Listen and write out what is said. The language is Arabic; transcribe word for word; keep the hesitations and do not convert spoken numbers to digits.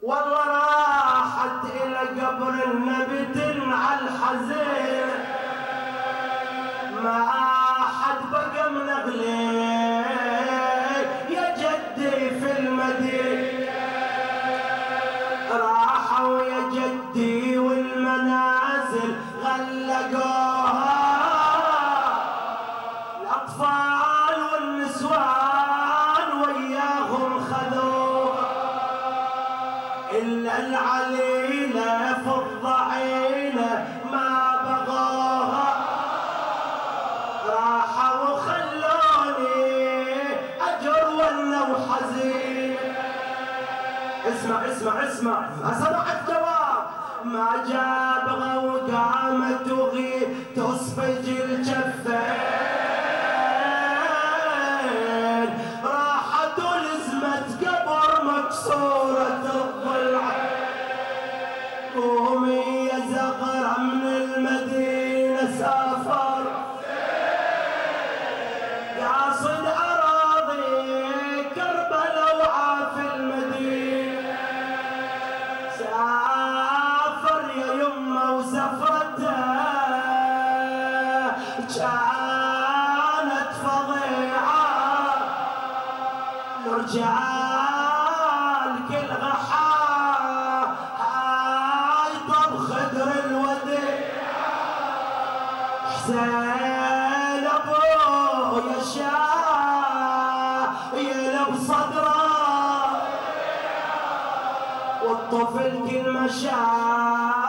والله راحت إلى قبر النبي تنعى الحزين، ما حد بقى من أغليك يا جدي في المدينة، راحوا يا جدي والمنازل غلقوها، الأطفال والنسوان وياهم خذوها، إلا العليلة في الضعينة ما بغوها، راحوا وخلوني أجر ولا وحزين. اسمع اسمع اسمع ما سمع الجواب، ما جابها وقامت وغي تصفج الجفين، راحت ولزمت قبر مكسورة الضلع، قومي يا زغرة من المدينة سافر قاصد أراضي كربلاء وعاف المدينة، سافر يا يمه وسفرته كانت فظيعة، الرجال كل غحا هاي طب خدر الوديعة، حسين ابويا شايل بصدره والطفل كل ما شاف